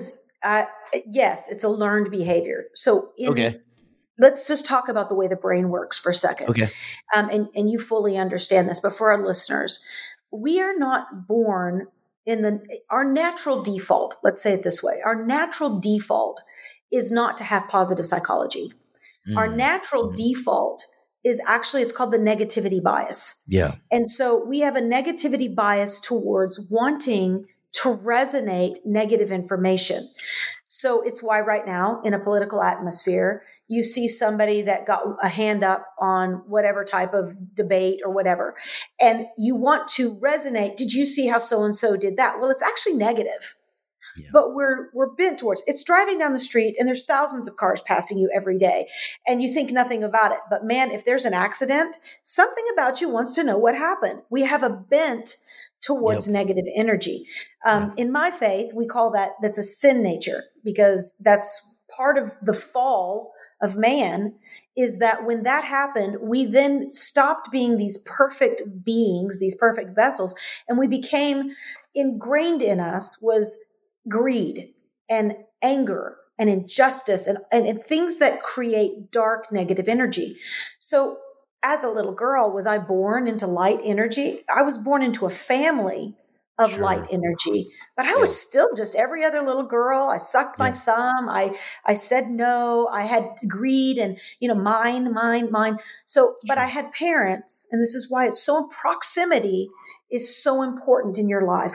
yes, it's a learned behavior. So let's just talk about the way the brain works for a second. Okay. And you fully understand this, but for our listeners, we are not born our natural default, let's say it this way. Our natural default is not to have positive psychology. Our natural default is actually, it's called the negativity bias. Yeah. And so we have a negativity bias towards wanting to resonate negative information. So it's why right now in a political atmosphere, you see somebody that got a hand up on whatever type of debate or whatever, and you want to resonate. Did you see how so-and-so did that? Well, it's actually negative, but we're bent towards it's driving down the street and there's thousands of cars passing you every day and you think nothing about it. But man, if there's an accident, something about you wants to know what happened. We have a bent towards negative energy. In my faith, we call that's a sin nature, because that's part of the fall of man, is that when that happened, we then stopped being these perfect beings, these perfect vessels, and we became ingrained in us was greed and anger and injustice and things that create dark negative energy. So as a little girl, was I born into light energy? I was born into a family of light energy, but I was still just every other little girl. I sucked my thumb. I said no. I had greed and, mine. So, but I had parents, and this is why it's so, proximity is so important in your life.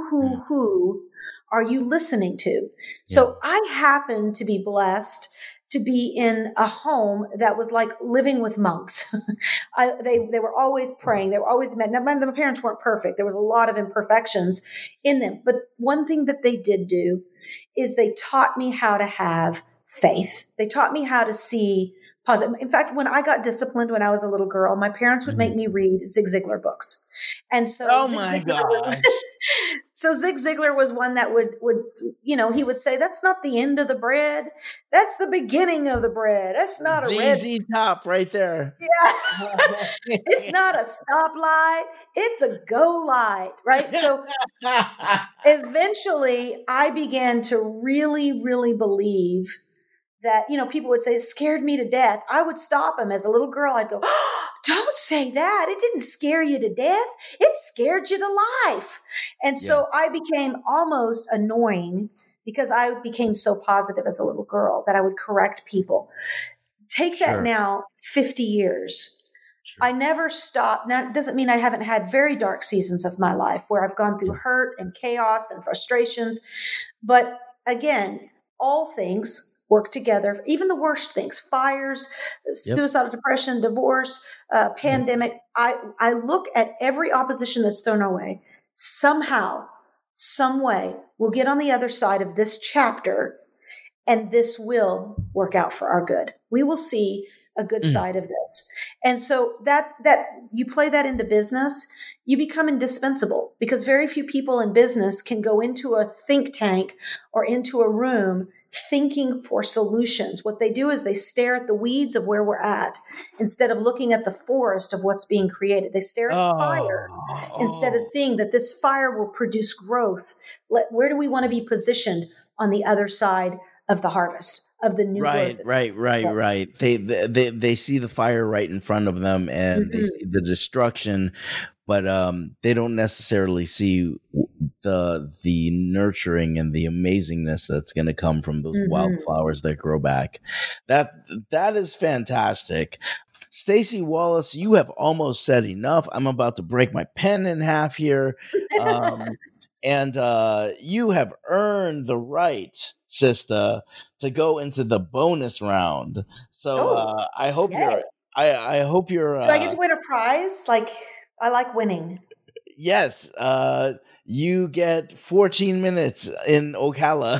Who are you listening to? So I happened to be blessed to be in a home that was like living with monks. They were always praying. They were always met. Now, my parents weren't perfect. There was a lot of imperfections in them. But one thing that they did do is they taught me how to have faith. They taught me how to see positive. In fact, when I got disciplined when I was a little girl, my parents would make me read Zig Ziglar books. And so, So Zig Ziglar was one that would, he would say, that's not the end of the bread. That's the beginning of the bread. That's not a red top right there. Yeah. It's not a stoplight. It's a go light, right? So eventually I began to really, really believe that, people would say, it scared me to death. I would stop them as a little girl. I'd go, oh, don't say that. It didn't scare you to death. It scared you to life. And so I became almost annoying because I became so positive as a little girl that I would correct people. Take that now 50 years. I never stopped. Now, it doesn't mean I haven't had very dark seasons of my life where I've gone through hurt and chaos and frustrations. But again, all things work together. Even the worst things, fires, suicidal depression, divorce, pandemic. I look at every opposition that's thrown our way. Somehow, some way, we'll get on the other side of this chapter, and this will work out for our good. We will see a good side of this. And so that you play that into business, you become indispensable, because very few people in business can go into a think tank or into a room thinking for solutions. What they do is they stare at the weeds of where we're at instead of looking at the forest of what's being created. They stare at the fire instead of seeing that this fire will produce growth. Where do we want to be positioned on the other side of the harvest, of the new growth? Right. They see the fire right in front of them, and they see the destruction, but they don't necessarily see the nurturing and the amazingness that's going to come from those wildflowers that grow back. That is fantastic. Stacey Wallace, you have almost said enough. I'm about to break my pen in half here. And you have earned the right, sister, to go into the bonus round. So I hope I hope you're. Do I get to win a prize? Like, I like winning. Yes. You get 14 minutes in Ocala.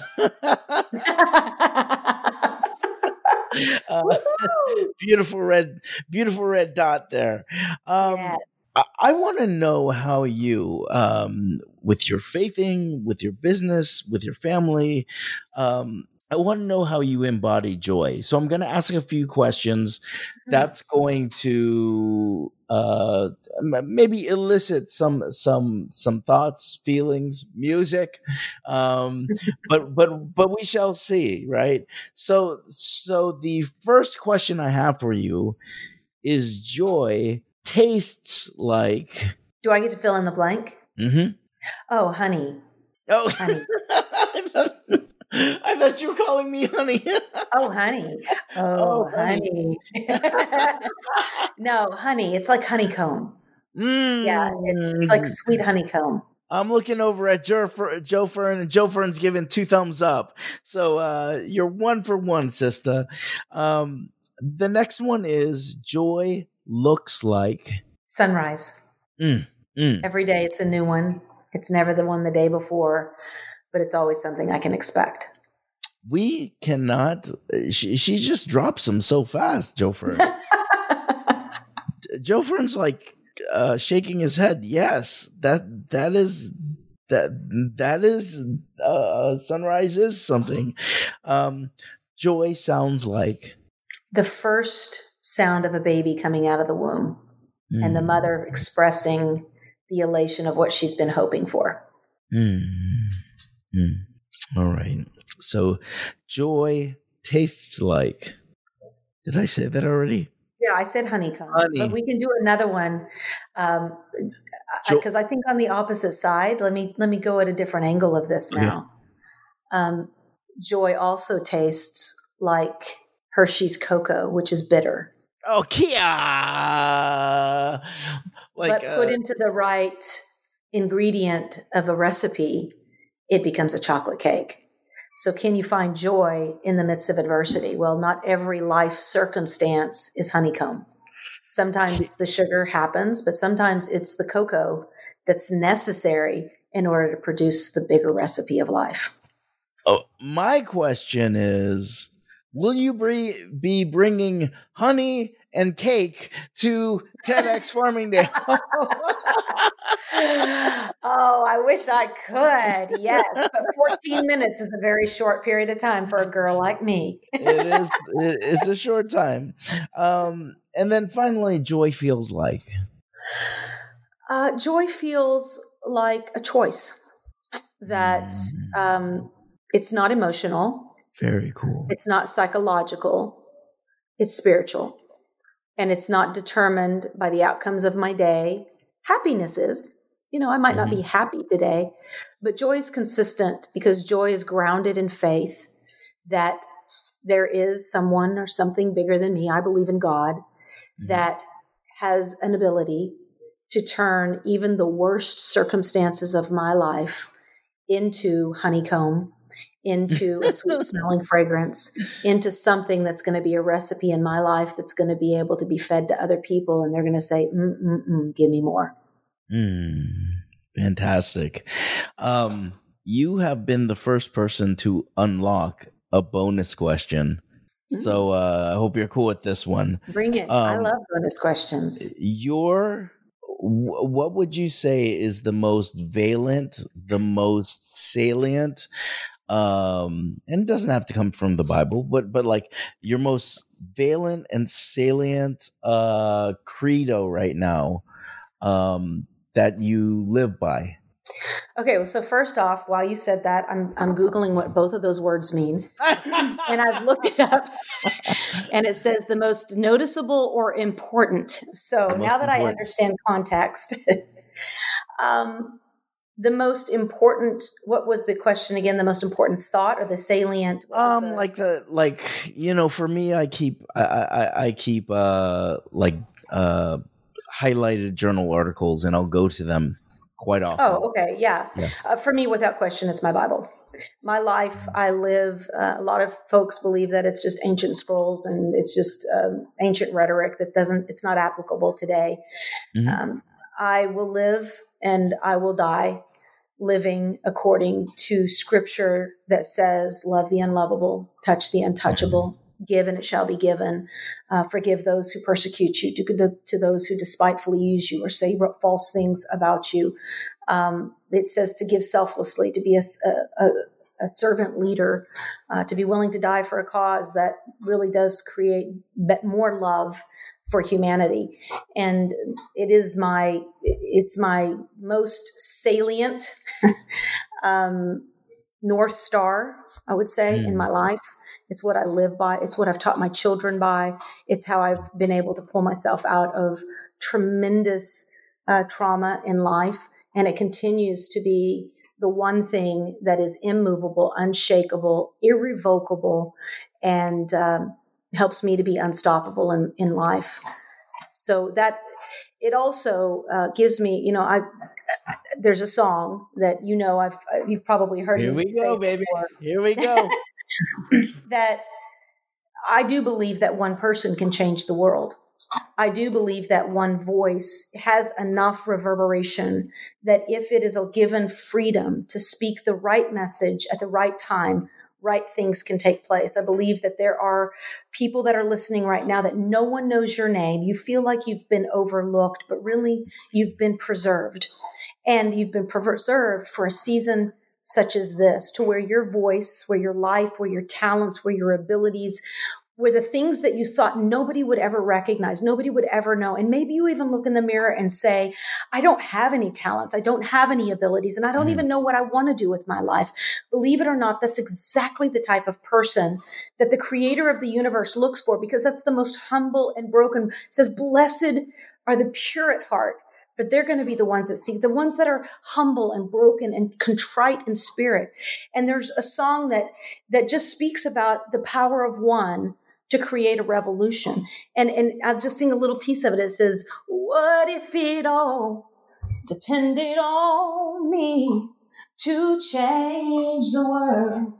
Beautiful red dot there. I want to know how you, with your faithing, with your business, with your family, I want to know how you embody joy. So I'm going to ask a few questions. That's going to maybe elicit some thoughts, feelings, music, but we shall see, right? So the first question I have for you is: joy tastes like. Do I get to fill in the blank? Oh, honey. Oh, honey. I thought you were calling me honey. Oh, honey. Oh, honey. No, honey. It's like honeycomb. Yeah, it's like sweet honeycomb. I'm looking over at Joe Fern, and Joe Fern's giving 2 thumbs up. So you're 1 for 1, sister. The next one is: joy looks like sunrise. Every day it's a new one. It's never the one the day before, but it's always something I can expect. We cannot. She just drops them so fast, Joe Fern. Joe Fern's like shaking his head. Yes, that is sunrise is something. Joy sounds like the first sound of a baby coming out of the womb, and the mother expressing the elation of what she's been hoping for. All right. So joy tastes like. Did I say that already? Yeah, I said honeycomb. But we can do another one because I think on the opposite side. Let me go at a different angle of this now. Joy also tastes like Hershey's cocoa, which is bitter. Oh, Kia! But put into the right ingredient of a recipe, it becomes a chocolate cake. So can you find joy in the midst of adversity? Well, not every life circumstance is honeycomb. Sometimes the sugar happens, but sometimes it's the cocoa that's necessary in order to produce the bigger recipe of life. Oh, my question is, will you be bringing honey and cake to TEDx Farmingdale? Oh, I wish I could. Yes, but 14 minutes is a very short period of time for a girl like me. It is. It's a short time. And then finally, joy feels like. Joy feels like a choice that it's not emotional. Very cool. It's not psychological. It's spiritual. And it's not determined by the outcomes of my day. Happiness is. I might not be happy today, but joy is consistent because joy is grounded in faith that there is someone or something bigger than me. I believe in God that has an ability to turn even the worst circumstances of my life into honeycomb into a sweet smelling fragrance, into something that's going to be a recipe in my life that's going to be able to be fed to other people. And they're going to say, give me more. Fantastic. You have been the first person to unlock a bonus question. So I hope you're cool with this one. Bring it. I love bonus questions. What would you say is the most valent, the most salient, and it doesn't have to come from the Bible, but like your most valent and salient credo right now that you live by? Okay, well, so first off, while you said that, I'm Googling what both of those words mean. And I've looked it up. And it says the most noticeable or important. So now that I understand context, the most important, what was the question again? The most important thought or the salient? For me, I keep highlighted journal articles and I'll go to them quite often. Oh, okay. Yeah. For me, without question, it's my Bible. My life, I live, a lot of folks believe that it's just ancient scrolls and it's just ancient rhetoric it's not applicable today. Mm-hmm. I will live and I will die living according to scripture that says, love the unlovable, touch the untouchable, give and it shall be given, forgive those who persecute you, do good to those who despitefully use you or say false things about you. It says to give selflessly, to be a servant leader, to be willing to die for a cause that really does create more love for humanity. And it's my most salient North Star, I would say, in my life. It's what I live by. It's what I've taught my children by. It's how I've been able to pull myself out of tremendous trauma in life. And it continues to be the one thing that is immovable, unshakable, irrevocable, and helps me to be unstoppable in life. So that it also gives me, there's a song that you've probably heard. Here we go, baby. Before. Here we go. That I do believe that one person can change the world. I do believe that one voice has enough reverberation that if it is given freedom to speak the right message at the right time, right things can take place. I believe that there are people that are listening right now that no one knows your name. You feel like you've been overlooked, but really you've been preserved. And you've been preserved for a season such as this, to where your voice, where your life, where your talents, where your abilities, where the things that you thought nobody would ever recognize, nobody would ever know. And maybe you even look in the mirror and say, I don't have any talents. I don't have any abilities. And I don't even know what I want to do with my life. Believe it or not, that's exactly the type of person that the creator of the universe looks for, because that's the most humble and broken. It says, blessed are the pure at heart, but they're going to be the ones that seek, the ones that are humble and broken and contrite in spirit. And there's a song that just speaks about the power of one to create a revolution. And I'll just sing a little piece of it. It says, what if it all depended on me to change the world?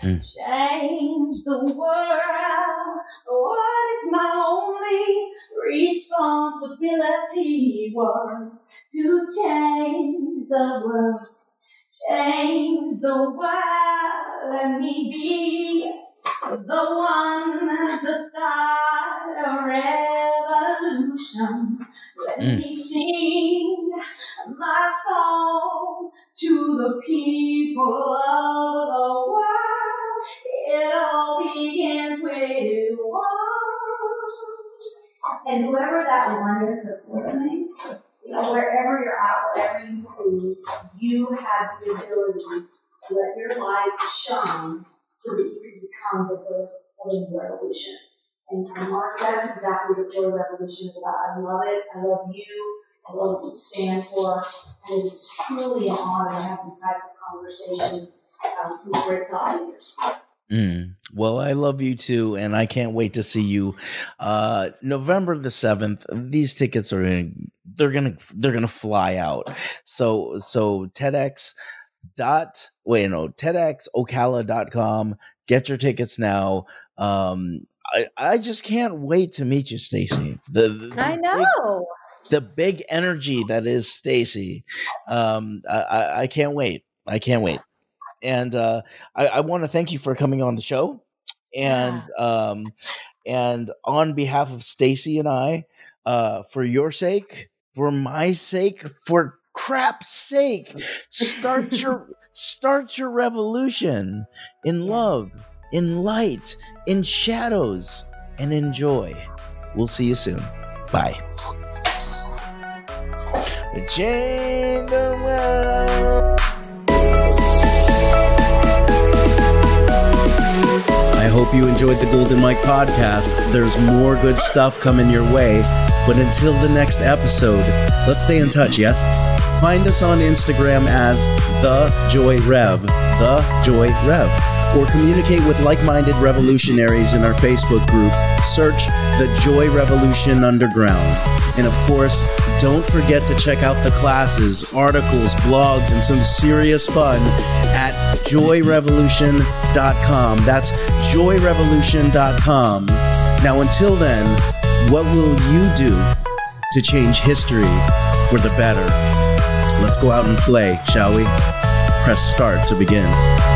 Change the world. What if my only responsibility was to change the world? Change the world. Let me be the one to start a revolution. Let me sing my song to the people of the world. It all begins with one. And whoever that one is that's listening, wherever you're at, wherever you believe, you have the ability to let your light shine so that you can become the birth of a new revolution. And Mark, that's exactly what Joy Revolution is about. I love it. I love you. I love what you stand for. And it's truly an honor to have these types of conversations with great thought leaders. Well, I love you too, and I can't wait to see you November the 7th. These tickets are gonna fly out. So TEDx TEDxocala.com. Get your tickets now. I just can't wait to meet you, Stacy. I know. The big energy that is Stacy. I can't wait. I can't wait. And I want to thank you for coming on the show. And and on behalf of Stacy and I, for your sake, for my sake, for crap's sake, start your revolution in love, in light, in shadows, and in joy. We'll see you soon. Bye. Jingle Bell. I hope you enjoyed the Golden Mike podcast. There's more good stuff coming your way. But until the next episode, let's stay in touch, yes? Find us on Instagram as The Joy Rev, or communicate with like-minded revolutionaries in our Facebook group. Search The Joy Revolution Underground. And of course, don't forget to check out the classes, articles, blogs, and some serious fun at joyrevolution.com. That's joyrevolution.com. Now, until then, what will you do to change history for the better? Let's go out and play, shall we? Press start to begin.